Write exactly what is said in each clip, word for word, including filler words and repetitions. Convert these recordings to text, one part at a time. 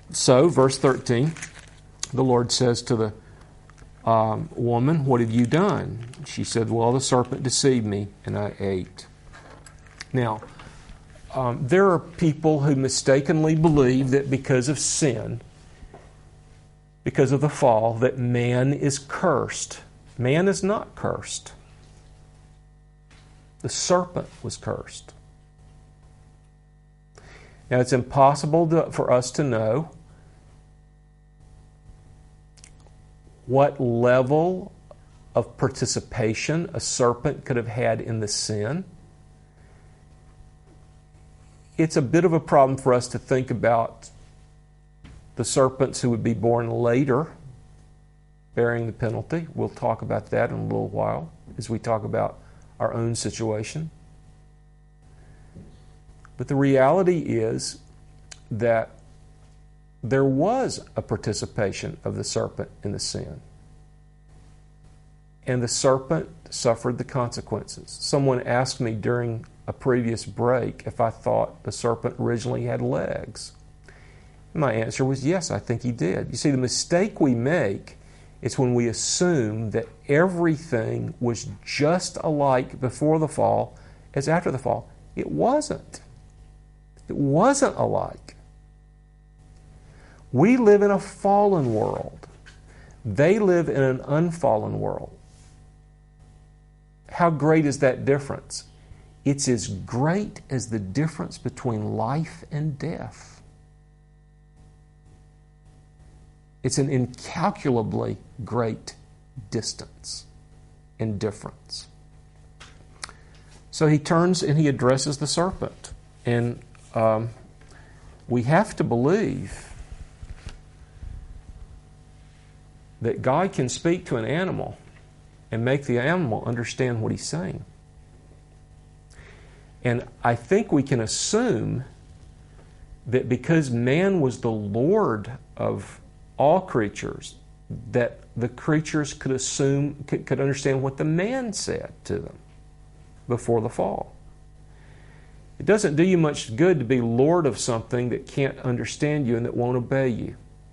so, verse thirteen, the Lord says to the um, woman, "What have you done?" She said, "Well, the serpent deceived me, and I ate." Now, um, there are people who mistakenly believe that because of sin, because of the fall, that man is cursed. Man is not cursed. The serpent was cursed. Now, it's impossible to, for us to know what level of participation a serpent could have had in the sin. It's a bit of a problem for us to think about the serpents who would be born later bearing the penalty. We'll talk about that in a little while as we talk about our own situation. But the reality is that there was a participation of the serpent in the sin. And the serpent suffered the consequences. Someone asked me during a previous break if I thought the serpent originally had legs. And my answer was yes, I think he did. You see, the mistake we make is when we assume that everything was just alike before the fall as after the fall. It wasn't. It wasn't alike. We live in a fallen world. They live in an unfallen world. How great is that difference? It's as great as the difference between life and death. It's an incalculably great distance and difference. So he turns and he addresses the serpent. And um, we have to believe that God can speak to an animal and make the animal understand what he's saying. And I think we can assume that because man was the Lord of all creatures, that the creatures could assume, could, could understand what the man said to them before the fall. It doesn't do you much good to be Lord of something that can't understand you and that won't obey you.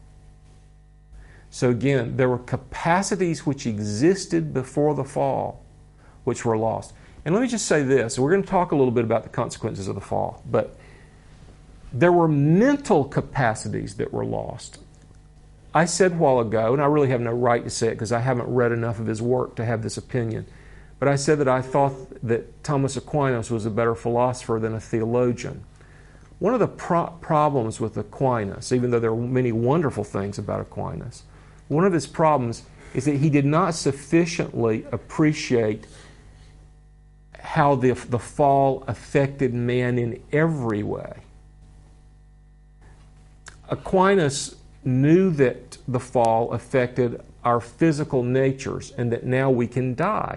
So again, there were capacities which existed before the fall, which were lost. And let me just say this, we're going to talk a little bit about the consequences of the fall, but there were mental capacities that were lost. I said a while ago, and I really have no right to say it because I haven't read enough of his work to have this opinion, but I said that I thought that Thomas Aquinas was a better philosopher than a theologian. One of the pro- problems with Aquinas, even though there are many wonderful things about Aquinas, one of his problems is that he did not sufficiently appreciate how the, the fall affected man in every way. Aquinas knew that the fall affected our physical natures and that now we can die.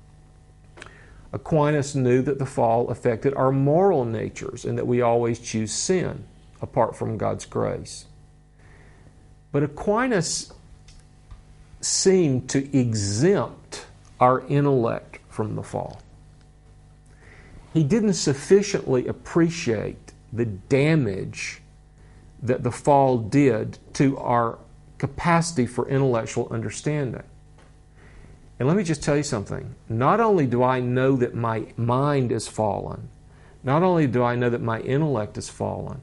Aquinas knew that the fall affected our moral natures and that we always choose sin apart from God's grace. But Aquinas seemed to exempt our intellect from the fall. He didn't sufficiently appreciate the damage that the fall did to our capacity for intellectual understanding. And let me just tell you something. Not only do I know that my mind is fallen, not only do I know that my intellect is fallen,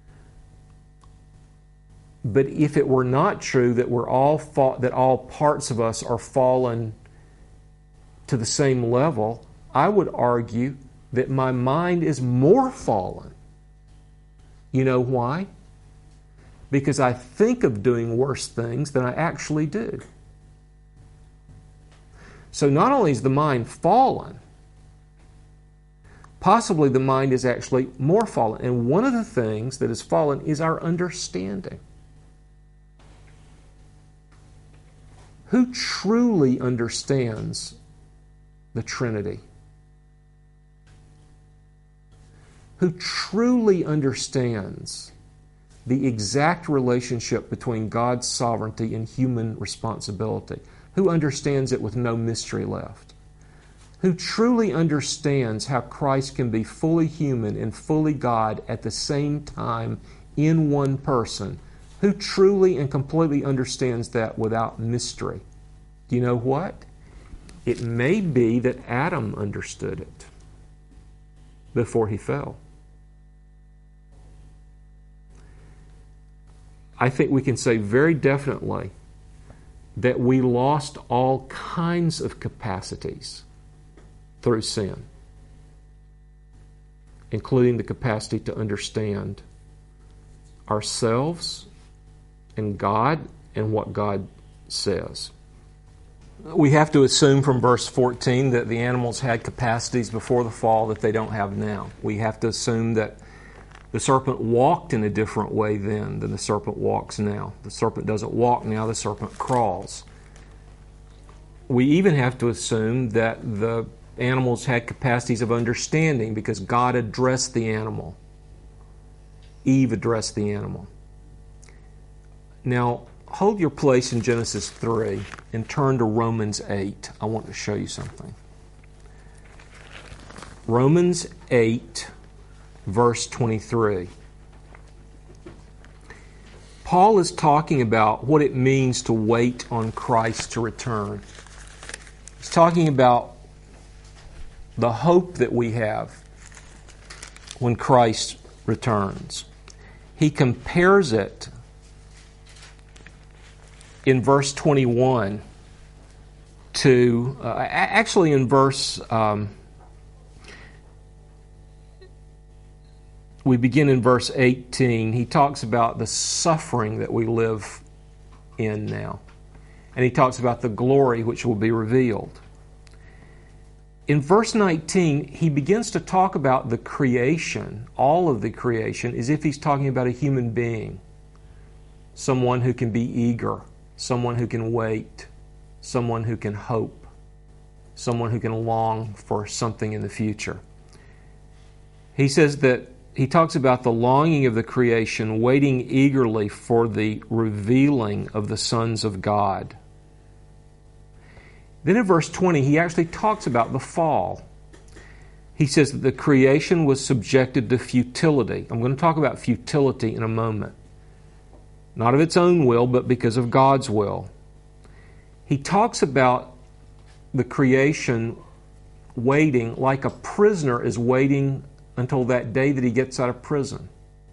but if it were not true that we're all fa- that all parts of us are fallen to the same level, I would argue that my mind is more fallen. You know why? Because I think of doing worse things than I actually do. So not only is the mind fallen, possibly the mind is actually more fallen. And one of the things that is fallen is our understanding. Who truly understands the Trinity? Who truly understands the exact relationship between God's sovereignty and human responsibility? Who understands it with no mystery left? Who truly understands how Christ can be fully human and fully God at the same time in one person, Who truly and completely understands that without mystery? Do you know what? It may be that Adam understood it before he fell. I think we can say very definitely that we lost all kinds of capacities through sin, including the capacity to understand ourselves and God and what God says. We have to assume from verse fourteen that the animals had capacities before the fall that they don't have now. We have to assume that the serpent walked in a different way then than the serpent walks now. The serpent doesn't walk now, the serpent crawls. We even have to assume that the animals had capacities of understanding because God addressed the animal. Eve addressed the animal. Now, hold your place in Genesis three and turn to Romans eight. I want to show you something. Romans eight, verse twenty-three. Paul is talking about what it means to wait on Christ to return. He's talking about the hope that we have when Christ returns. He compares it in verse twenty-one to, uh, actually in verse, um, we begin in verse eighteen. He talks about the suffering that we live in now. And he talks about the glory which will be revealed. In verse nineteen, he begins to talk about the creation, all of the creation, as if he's talking about a human being. Someone who can be eager, someone who can wait, someone who can hope, someone who can long for something in the future. He says that he talks about the longing of the creation, waiting eagerly for the revealing of the sons of God. Then in verse twenty, he actually talks about the fall. He says that the creation was subjected to futility. I'm going to talk about futility in a moment. Not of its own will, but because of God's will. He talks about the creation waiting like a prisoner is waiting until that day that he gets out of prison.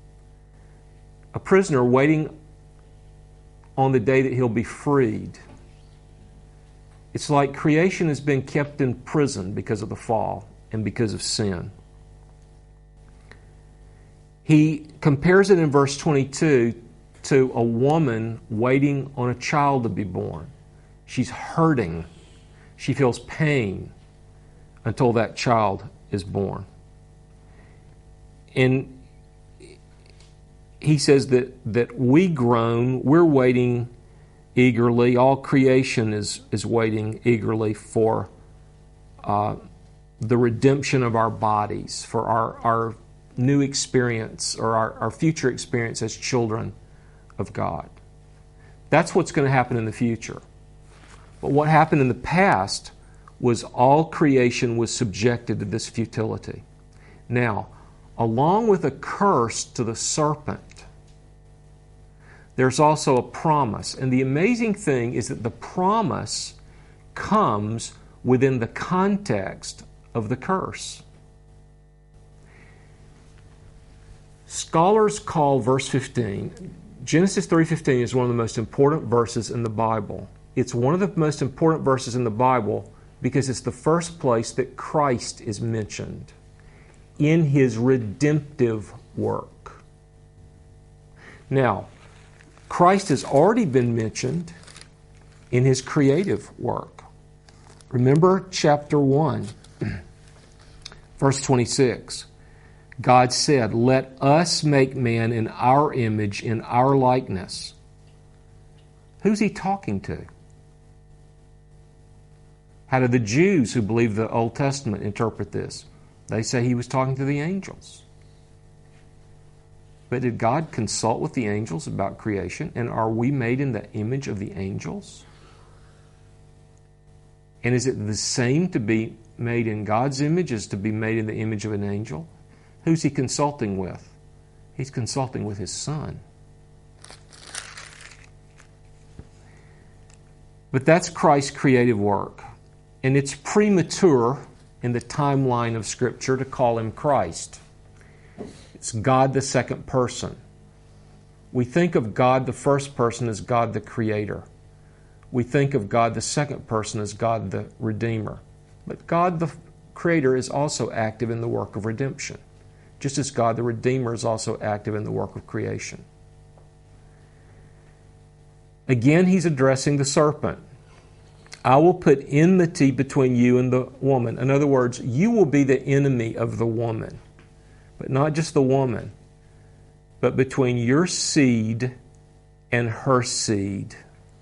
A prisoner waiting on the day that he'll be freed. It's like creation has been kept in prison because of the fall and because of sin. He compares it in verse twenty-two to a woman waiting on a child to be born. She's hurting. She feels pain until that child is born. And he says that, that we groan, we're waiting eagerly. All creation is, is waiting eagerly for uh, the redemption of our bodies, for our, our new experience or our, our future experience as children of God. That's what's going to happen in the future. But what happened in the past was all creation was subjected to this futility. Now, along with a curse to the serpent, there's also a promise. And the amazing thing is that the promise comes within the context of the curse. Scholars call verse fifteen, Genesis three fifteen is one of the most important verses in the Bible. It's one of the most important verses in the Bible because it's the first place that Christ is mentioned in His redemptive work. Now, Christ has already been mentioned in His creative work. Remember chapter one, verse twenty-six. God said, "Let us make man in our image, in our likeness." Who's He talking to? How do the Jews who believe the Old Testament interpret this? They say He was talking to the angels. But did God consult with the angels about creation? And are we made in the image of the angels? And is it the same to be made in God's image as to be made in the image of an angel? Who's He consulting with? He's consulting with His Son. But that's Christ's creative work. And it's premature in the timeline of Scripture to call him Christ. It's God the second person. We think of God the first person as God the Creator. We think of God the second person as God the Redeemer. But God the Creator is also active in the work of redemption, just as God the Redeemer is also active in the work of creation. Again, he's addressing the serpent. I will put enmity between you and the woman. In other words, you will be the enemy of the woman. But not just the woman, but between your seed and her seed.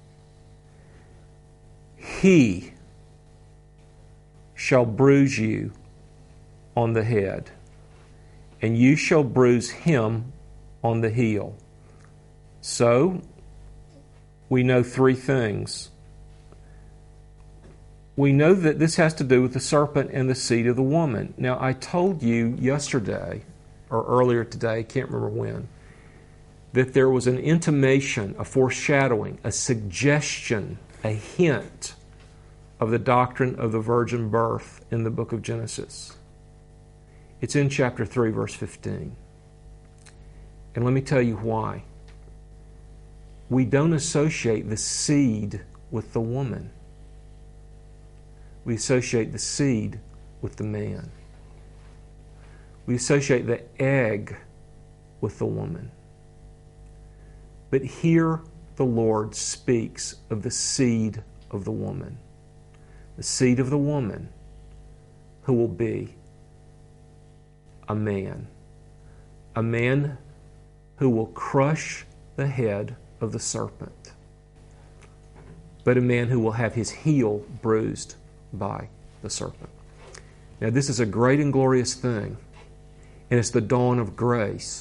He shall bruise you on the head, and you shall bruise him on the heel. So, we know three things. We know that this has to do with the serpent and the seed of the woman. Now, I told you yesterday, or earlier today, I can't remember when, that there was an intimation, a foreshadowing, a suggestion, a hint of the doctrine of the virgin birth in the book of Genesis. It's in chapter three, verse fifteen. And let me tell you why. We don't associate the seed with the woman. We associate the seed with the man. We associate the egg with the woman. But here the Lord speaks of the seed of the woman. The seed of the woman who will be a man. A man who will crush the head of the serpent. But a man who will have his heel bruised by the serpent. Now, this is a great and glorious thing, and it's the dawn of grace.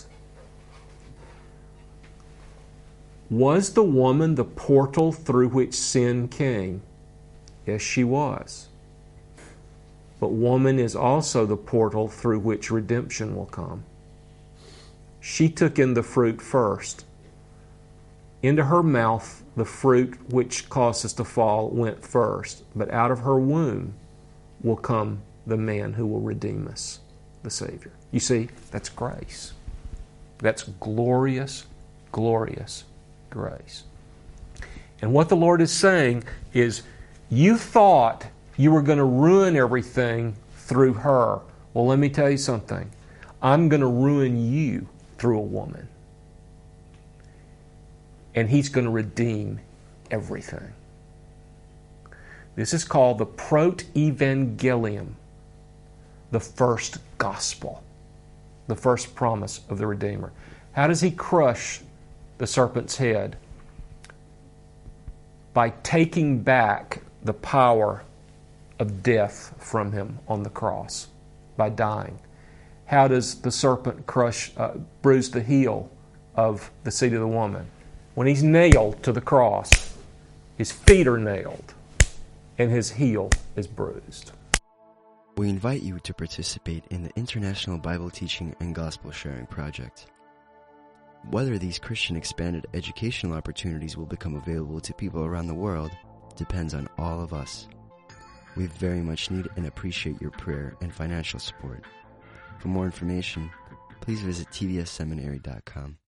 Was the woman the portal through which sin came? Yes, she was. But woman is also the portal through which redemption will come. She took in the fruit first. Into her mouth, the fruit which caused us to fall went first. But out of her womb will come the man who will redeem us, the Savior. You see, that's grace. That's glorious, glorious grace. And what the Lord is saying is, you thought you were going to ruin everything through her. Well, let me tell you something. I'm going to ruin you through a woman. And He's going to redeem everything. This is called the proto-evangelium, the first gospel, the first promise of the Redeemer. How does He crush the serpent's head? By taking back the power of death from Him on the cross, by dying. How does the serpent crush, uh, bruise the heel of the seed of the woman? When He's nailed to the cross, His feet are nailed and His heel is bruised. We invite you to participate in the International Bible Teaching and Gospel Sharing Project. Whether these Christian expanded educational opportunities will become available to people around the world depends on all of us. We very much need and appreciate your prayer and financial support. For more information, please visit t v s seminary dot com.